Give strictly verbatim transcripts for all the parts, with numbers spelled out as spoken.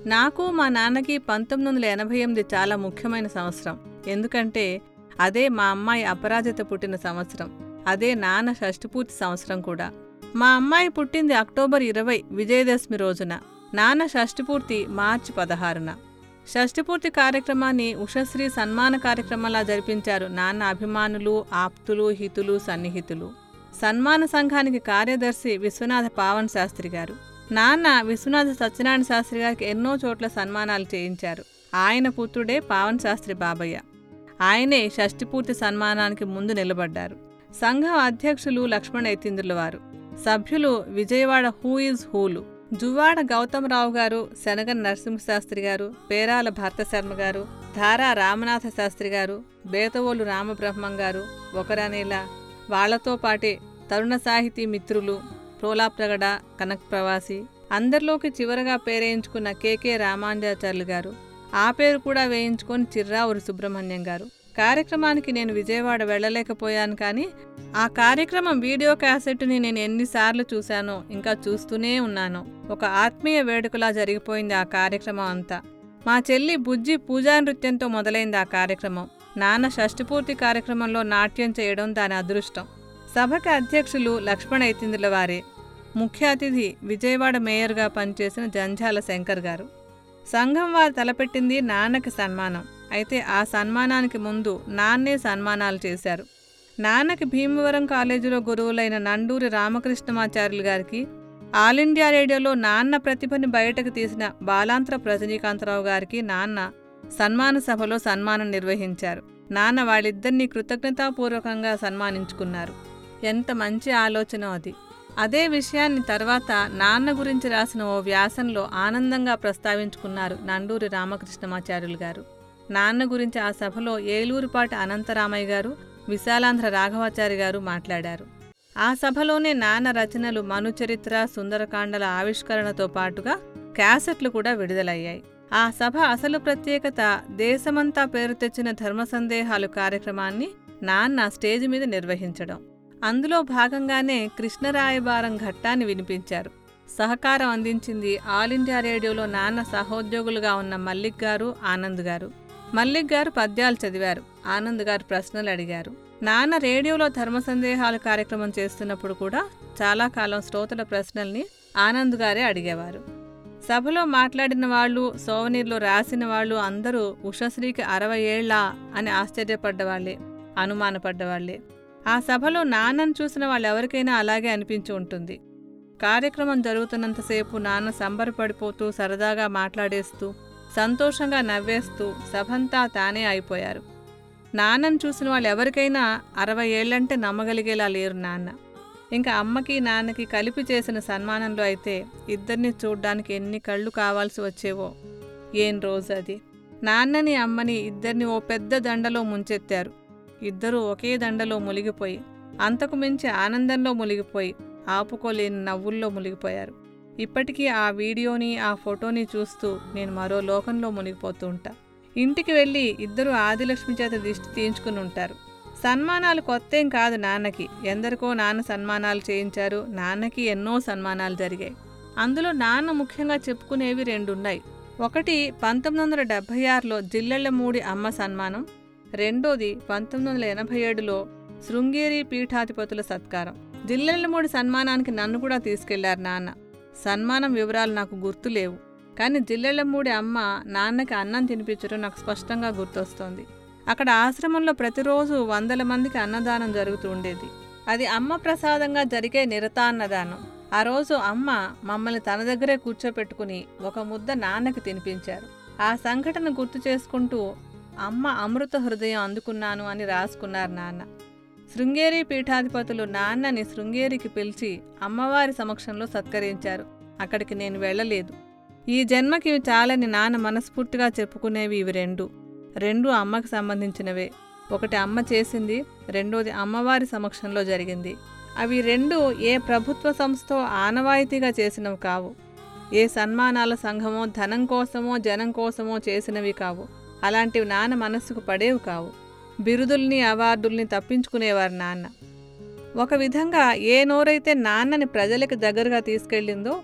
నాకు మా నాన్నకి పంతొమ్మిది వందల ఎనభై ఎనిమిది చాలా ముఖ్యమైన సంవత్సరం. ఎందుకంటే అదే మా అమ్మాయి అపరాజిత పుట్టిన సంవత్సరం. అదే నాన్న షష్ఠిపూర్తి సంవత్సరం కూడా. మా అమ్మాయి పుట్టింది అక్టోబర్ ఇరవై విజయదశమి రోజున. నాన్న షష్ఠిపూర్తి మార్చి పదహారున. షష్ఠిపూర్తి కార్యక్రమాన్ని ఉషశ్రీ సన్మాన కార్యక్రమంలా జరిపించారు నాన్న అభిమానులు, ఆప్తులు, హితులు, సన్నిహితులు. సన్మాన సంఘానికి కార్యదర్శి విశ్వనాథ పావన్ శాస్త్రి గారు. నాన్న విశ్వనాథ సత్యనారాయణ శాస్త్రి గారికి ఎన్నో చోట్ల సన్మానాలు చేయించారు. ఆయన పుత్రుడే పావన్ శాస్త్రి బాబయ్య. ఆయనే షష్ఠిపూర్తి సన్మానానికి ముందు నిలబడ్డారు. సంఘం అధ్యక్షులు లక్ష్మణ యతీంద్రుల వారు. సభ్యులు విజయవాడ హూ ఈజ్ హూలు, జువ్వాడ గౌతమరావు గారు, శనగన నరసింహశాస్త్రి గారు, పేరాల భరతశర్మ గారు, ధారా రామనాథ శాస్త్రి గారు, బేతవోలు రామబ్రహ్మం గారు ఒకరనేలా. వాళ్లతో పాటే తరుణ సాహితీ మిత్రులు ప్రోలాప్రగడ, కనక్ ప్రవాసి, అందరిలోకి చివరగా పేరేయించుకున్న కెకె రామాంజాచార్యులు గారు, ఆ పేరు కూడా వేయించుకొని చిర్రావురి సుబ్రహ్మణ్యం గారు. కార్యక్రమానికి నేను విజయవాడ వెళ్లలేకపోయాను, కానీ ఆ కార్యక్రమం వీడియో క్యాసెట్ని నేను ఎన్నిసార్లు చూశానో, ఇంకా చూస్తూనే ఉన్నాను. ఒక ఆత్మీయ వేడుకలా జరిగిపోయింది ఆ కార్యక్రమం అంతా. మా చెల్లి బుజ్జి పూజా నృత్యంతో మొదలైంది ఆ కార్యక్రమం. నాన్న షష్ఠిపూర్తి కార్యక్రమంలో నాట్యం చేయడం దాని అదృష్టం. సభకి అధ్యక్షులు లక్ష్మణ యతీంద్రుల వారే. ముఖ్య అతిథి విజయవాడ మేయర్గా పనిచేసిన జంఝాల శంకర్ గారు. సంఘం వారు తలపెట్టింది నాన్నకి సన్మానం. అయితే ఆ సన్మానానికి ముందు నాన్నే సన్మానాలు చేశారు. నాన్నకి భీమవరం కాలేజీలో గురువులైన నండూరి రామకృష్ణమాచార్యులు గారికి, ఆల్ ఇండియా రేడియోలో నాన్న ప్రతిభని బయటకు తీసిన బాలాంత్ర రజనీకాంతరావు గారికి నాన్న సన్మాన సభలో సన్మానం నిర్వహించారు. నాన్న వాళ్ళిద్దరినీ కృతజ్ఞతాపూర్వకంగా సన్మానించుకున్నారు. ఎంత మంచి ఆలోచన అది. అదే విషయాన్ని తర్వాత నాన్న గురించి రాసిన ఓ వ్యాసంలో ఆనందంగా ప్రస్తావించుకున్నారు నండూరి రామకృష్ణమాచార్యులు గారు. నాన్న గురించి ఆ సభలో ఏలూరుపాటి అనంతరామయ్య గారు, విశాలాంధ్ర రాఘవాచారి గారు మాట్లాడారు. ఆ సభలోనే నాన్న రచనలు మనుచరిత్ర, సుందరకాండల ఆవిష్కరణతో పాటుగా క్యాసెట్లు కూడా విడుదలయ్యాయి. ఆ సభ అసలు ప్రత్యేకత దేశమంతా పేరు తెచ్చిన ధర్మ సందేహాలు కార్యక్రమాన్ని నాన్న స్టేజ్ మీద నిర్వహించడం. అందులో భాగంగానే కృష్ణరాయబారం ఘట్టాన్ని వినిపించారు. సహకారం అందించింది ఆల్ ఇండియా రేడియోలో నాన్న సహోద్యోగులుగా ఉన్న మల్లిక్ గారు, ఆనంద్ గారు. మల్లిక్ గారు పద్యాలు చదివారు, ఆనంద్ గారు ప్రశ్నలు అడిగారు. నాన్న రేడియోలో ధర్మ సందేహాలు కార్యక్రమం చేస్తున్నప్పుడు కూడా చాలా కాలం శ్రోతల ప్రశ్నల్ని ఆనంద్ గారే అడిగేవారు. సభలో మాట్లాడిన వాళ్ళు, సోవనీర్లో రాసిన వాళ్ళు అందరూ ఉషశ్రీకి అరవై ఏళ్లా అని ఆశ్చర్యపడ్డవాళ్లే, అనుమానపడ్డవాళ్లే. ఆ సభలో నాన్నను చూసిన వాళ్ళెవరికైనా అలాగే అనిపించి ఉంటుంది. కార్యక్రమం జరుగుతున్నంతసేపు నాన్న సంబరపడిపోతూ, సరదాగా మాట్లాడేస్తూ, సంతోషంగా నవ్వేస్తూ సభంతా తానే అయిపోయారు. నాన్నను చూసిన వాళ్ళు ఎవరికైనా అరవై ఏళ్లంటే నమ్మగలిగేలా లేరు నాన్న. ఇంకా అమ్మకి నాన్నకి కలిపి చేసిన సన్మానంలో అయితే ఇద్దరిని చూడ్డానికి ఎన్ని కళ్ళు కావాల్సి వచ్చేవో. ఏం రోజు అది. నాన్నని అమ్మని ఇద్దరిని ఓ పెద్ద దండలో ముంచెత్తారు. ఇద్దరూ ఒకే దండలో మునిగిపోయి, అంతకు మించి ఆనందంలో మునిగిపోయి, ఆపుకోలేని నవ్వుల్లో మునిగిపోయారు. ఇప్పటికీ ఆ వీడియోని, ఆ ఫోటోని చూస్తూ నేను మరో లోకంలో మునిగిపోతూ ఉంటా. ఇంటికి వెళ్ళి ఇద్దరూ ఆదిలక్ష్మి చేత దిష్టి తీయించుకుని ఉంటారు. సన్మానాలు కొత్తేం కాదు నాన్నకి. ఎందరికో నాన్న సన్మానాలు చేయించారు. నాన్నకి ఎన్నో సన్మానాలు జరిగాయి. అందులో నాన్న ముఖ్యంగా చెప్పుకునేవి రెండున్నాయి. ఒకటి పంతొమ్మిది వందల డెబ్భై ఆరులో జిల్లెళ్లమూడి అమ్మ సన్మానం. రెండోది పంతొమ్మిది వందల ఎనభై ఏడులో శృంగేరి పీఠాధిపతుల సత్కారం. జిల్లెళ్లమూడి సన్మానానికి నన్ను కూడా తీసుకెళ్లారు నాన్న. సన్మానం వివరాలు నాకు గుర్తులేవు, కానీ జిల్లెళ్లమూడి అమ్మ నాన్నకి అన్నం తినిపించడం నాకు స్పష్టంగా గుర్తొస్తోంది. అక్కడ ఆశ్రమంలో ప్రతిరోజు వందల మందికి అన్నదానం జరుగుతూ ఉండేది. అది అమ్మ ప్రసాదంగా జరిగే నిరతాన్నదానం. ఆ రోజు అమ్మ మమ్మల్ని తన దగ్గరే కూర్చోపెట్టుకుని ఒక ముద్ద నాన్నకి తినిపించారు. ఆ సంఘటన గుర్తు చేసుకుంటూ అమ్మ అమృత హృదయం అందుకున్నాను అని రాసుకున్నారు నాన్న. శృంగేరి పీఠాధిపతులు నాన్నని శృంగేరికి పిలిచి అమ్మవారి సమక్షంలో సత్కరించారు. అక్కడికి నేను వెళ్ళలేదు. ఈ జన్మకి ఇవి చాలని నాన్న మనస్ఫూర్తిగా చెప్పుకునేవి ఇవి రెండు. రెండు అమ్మకి సంబంధించినవే. ఒకటి అమ్మ చేసింది, రెండోది అమ్మవారి సమక్షంలో జరిగింది. అవి రెండు ఏ ప్రభుత్వ సంస్థో ఆనవాయితీగా చేసినవి కావు. ఏ సన్మానాల సంఘమో ధనం కోసమో జనం కోసమో చేసినవి కావు. అలాంటివి నాన్న మనస్సుకు పడేవి కావు. బిరుదుల్ని అవార్డుల్ని తప్పించుకునేవారు నాన్న. ఒక విధంగా ఏ నోరైతే నాన్నని ప్రజలకు దగ్గరగా తీసుకెళ్ళిందో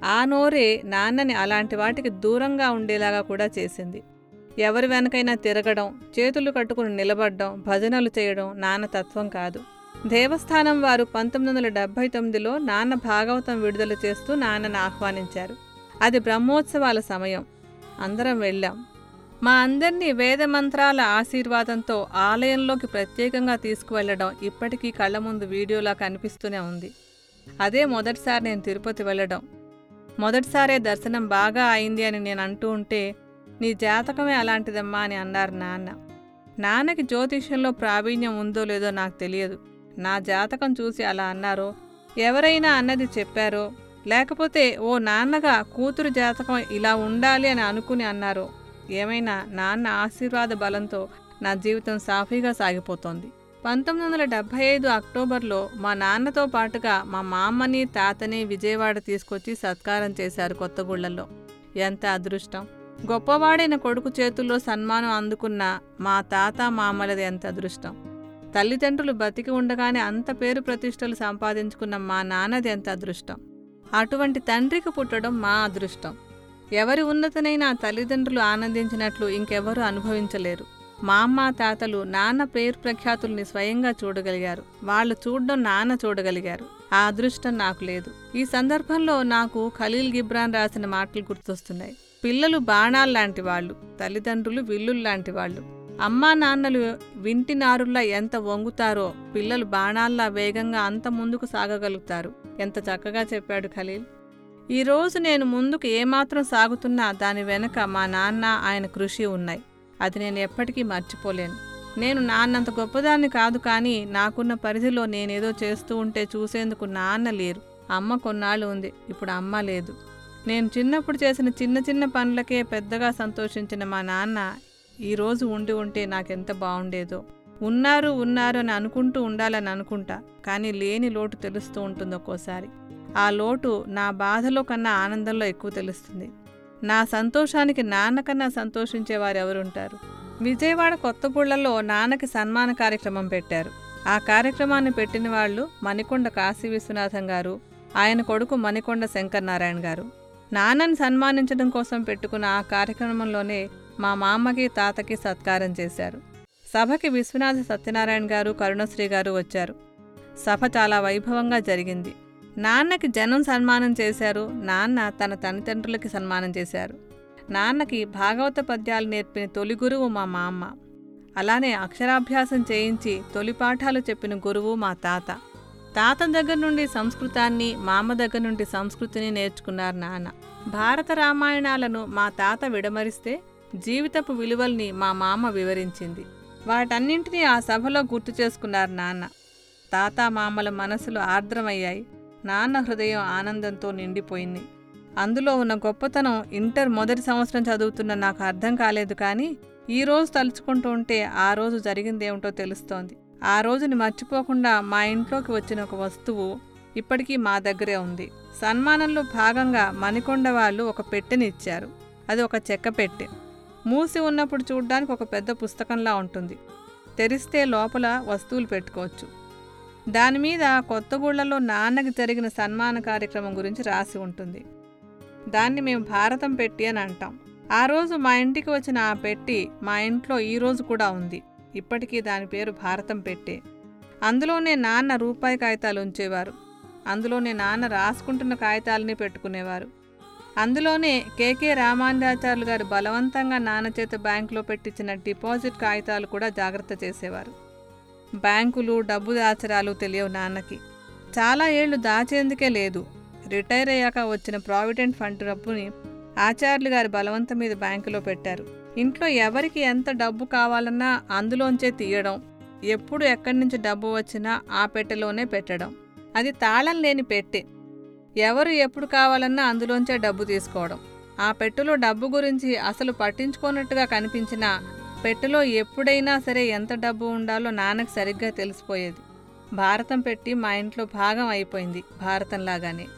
ఆ నోరే నాన్నని అలాంటి వాటికి దూరంగా ఉండేలాగా కూడా చేసింది. ఎవరి వెనకైనా తిరగడం, చేతులు కట్టుకుని నిలబడ్డం, భజనలు చేయడం నాన్న తత్వం కాదు. దేవస్థానం వారు పంతొమ్మిది వందల డెబ్భై తొమ్మిదిలో నాన్న భాగవతం విడుదల చేస్తూ నాన్నను ఆహ్వానించారు. అది బ్రహ్మోత్సవాల సమయం. అందరం వెళ్ళాం. మా అందరినీ వేదమంత్రాల ఆశీర్వాదంతో ఆలయంలోకి ప్రత్యేకంగా తీసుకువెళ్లడం ఇప్పటికీ కళ్ల ముందు వీడియోలా కనిపిస్తూనే ఉంది. అదే మొదటిసారి నేను తిరుపతి వెళ్ళడం. మొదటిసారే దర్శనం బాగా అయింది అని నేను అంటూ ఉంటే, నీ జాతకమే అలాంటిదమ్మా అని అన్నారు నాన్న. నాన్నకి జ్యోతిష్యంలో ప్రావీణ్యం ఉందో లేదో నాకు తెలియదు. నా జాతకం చూసి అలా అన్నారో, ఎవరైనా అన్నది చెప్పారో, లేకపోతే ఓ నాన్నగా కూతురు జాతకం ఇలా ఉండాలి అని అనుకుని అన్నారో, ఏమైనా నాన్న ఆశీర్వాద బలంతో నా జీవితం సాఫీగా సాగిపోతోంది. పంతొమ్మిది వందల డెబ్భై ఐదు అక్టోబర్లో మా నాన్నతో పాటుగా మా మామని తాతని విజయవాడ తీసుకొచ్చి సత్కారం చేశారు కొత్తగూళ్ళలో. ఎంత అదృష్టం! గొప్పవాడైన కొడుకు చేతుల్లో సన్మానం అందుకున్న మా తాత మామలది ఎంత అదృష్టం! తల్లిదండ్రులు బతికి ఉండగానే అంత పేరు ప్రతిష్టలు సంపాదించుకున్న మా నాన్నది ఎంత అదృష్టం! అటువంటి తండ్రికి పుట్టడం మా అదృష్టం. ఎవరి ఉన్నతనైనా తల్లిదండ్రులు ఆనందించినట్లు ఇంకెవరూ అనుభవించలేరు. మా అమ్మ తాతలు నాన్న పేరు ప్రఖ్యాతుల్ని స్వయంగా చూడగలిగారు. వాళ్ళు చూడడం నాన్న చూడగలిగారు. ఆ అదృష్టం నాకు లేదు. ఈ సందర్భంలో నాకు ఖలీల్ గిబ్రాన్ రాసిన మాటలు గుర్తొస్తున్నాయి. పిల్లలు బాణాల్లాంటి వాళ్ళు, తల్లిదండ్రులు విల్లుల్లాంటి వాళ్ళు. అమ్మా నాన్నలు వింటి నారుల్లా ఎంత వంగుతారో పిల్లలు బాణాల్లా వేగంగా అంత ముందుకు సాగగలుగుతారు. ఎంత చక్కగా చెప్పాడు ఖలీల్. ఈరోజు నేను ముందుకు ఏమాత్రం సాగుతున్నా దాని వెనక మా నాన్న, ఆయన కృషి ఉన్నాయి. అది నేను ఎప్పటికీ మర్చిపోలేను. నేను నాన్నంత గొప్పదాన్ని కాదు, కానీ నాకున్న పరిధిలో నేనేదో చేస్తూ ఉంటే చూసేందుకు నాన్న లేరు. అమ్మ కొన్నాళ్ళు ఉంది, ఇప్పుడు అమ్మ లేదు. నేను చిన్నప్పుడు చేసిన చిన్న చిన్న పనులకే పెద్దగా సంతోషించిన మా నాన్న ఈరోజు ఉండి ఉంటే నాకెంత బాగుండేదో. ఉన్నారు ఉన్నారు అని అనుకుంటూ ఉండాలని అనుకుంటా, కానీ లేని లోటు తెలుస్తూ ఉంటుంది ఒక్కోసారి. ఆ లోటు నా బాధలో కన్నా ఆనందంలో ఎక్కువ తెలుస్తుంది. నా సంతోషానికి నాన్న కన్నా సంతోషించేవారు ఎవరుంటారు? విజయవాడ కొత్తగూళ్ళలో నాన్నకి సన్మాన కార్యక్రమం పెట్టారు. ఆ కార్యక్రమాన్ని పెట్టిన వాళ్ళు మణికొండ కాశీ విశ్వనాథం గారు, ఆయన కొడుకు మణికొండ శంకర్ నారాయణ గారు. నాన్నని సన్మానించడం కోసం పెట్టుకున్న ఆ కార్యక్రమంలోనే మా మామకి తాతకి సత్కారం చేశారు. సభకి విశ్వనాథ సత్యనారాయణ గారు, కరుణశ్రీ గారు వచ్చారు. సభ చాలా వైభవంగా జరిగింది. నాన్నకి జనం సన్మానం చేశారు. నాన్న తన తల్లిదండ్రులకి సన్మానం చేశారు. నాన్నకి భాగవత పద్యాలు నేర్పిన తొలి గురువు మా మామ. అలానే అక్షరాభ్యాసం చేయించి తొలి పాఠాలు చెప్పిన గురువు మా తాత. తాత దగ్గర నుండి సంస్కృతాన్ని, మామ దగ్గర నుండి సంస్కృతిని నేర్చుకున్నారు నాన్న. భారత రామాయణాలను మా తాత విడమరిస్తే జీవితపు విలువల్ని మా మామ వివరించింది. వాటన్నింటినీ ఆ సభలో గుర్తు చేసుకున్నారు నాన్న. తాత మామల మనసులు ఆర్ద్రమయ్యాయి. నాన్న హృదయం ఆనందంతో నిండిపోయింది. అందులో ఉన్న గొప్పతనం ఇంటర్ మొదటి సంవత్సరం చదువుతున్న నాకు అర్థం కాలేదు, కానీ ఈ రోజు తలుచుకుంటూ ఉంటే ఆ రోజు జరిగిందేమిటో తెలుస్తోంది. ఆ రోజుని మర్చిపోకుండా మా ఇంట్లోకి వచ్చిన ఒక వస్తువు ఇప్పటికీ మా దగ్గరే ఉంది. సన్మానంలో భాగంగా మణికొండ వాళ్ళు ఒక పెట్టెని ఇచ్చారు. అది ఒక చెక్క పెట్టె. మూసి ఉన్నప్పుడు చూడ్డానికి ఒక పెద్ద పుస్తకంలా ఉంటుంది. తెరిస్తే లోపల వస్తువులు పెట్టుకోవచ్చు. దానిమీద కొత్తగూళ్ళలో నాన్నకి జరిగిన సన్మాన కార్యక్రమం గురించి రాసి ఉంటుంది. దాన్ని మేము భారతం పెట్టి అని అంటాం. ఆ రోజు మా ఇంటికి వచ్చిన ఆ పెట్టి మా ఇంట్లో ఈరోజు కూడా ఉంది. ఇప్పటికీ దాని పేరు భారతం పెట్టే. అందులోనే నాన్న రూపాయి కాగితాలు ఉంచేవారు. అందులోనే నాన్న రాసుకుంటున్న కాగితాలని పెట్టుకునేవారు. అందులోనే కేకే రామానుజాచార్యులు గారు బలవంతంగా నాన్న చేత బ్యాంకులో పెట్టించిన డిపాజిట్ కాగితాలు కూడా జాగ్రత్త చేసేవారు. బ్యాంకులు, డబ్బు దాచరాలు తెలియవు నాన్నకి. చాలా ఏళ్లు దాచేందుకే లేదు. రిటైర్ అయ్యాక వచ్చిన ప్రావిడెంట్ ఫండ్ డబ్బుని ఆచార్యులు గారి బలవంతం మీద బ్యాంకులో పెట్టారు. ఇంట్లో ఎవరికి ఎంత డబ్బు కావాలన్నా అందులోంచే తీయడం, ఎప్పుడు ఎక్కడి నుంచి డబ్బు వచ్చినా ఆ పెట్టెలోనే పెట్టడం. అది తాళం లేని పెట్టె. ఎవరు ఎప్పుడు కావాలన్నా అందులోంచే డబ్బు తీసుకోవడం. ఆ పెట్టెలో డబ్బు గురించి అసలు పట్టించుకోనట్టుగా కనిపించినా పెట్టెలో ఎప్పుడైనా సరే ఎంత డబ్బు ఉండాలో నాన్నకు సరిగ్గా తెలిసిపోయేది. భారతం పెట్టి మా ఇంట్లో భాగం అయిపోయింది, భారతంలాగానే.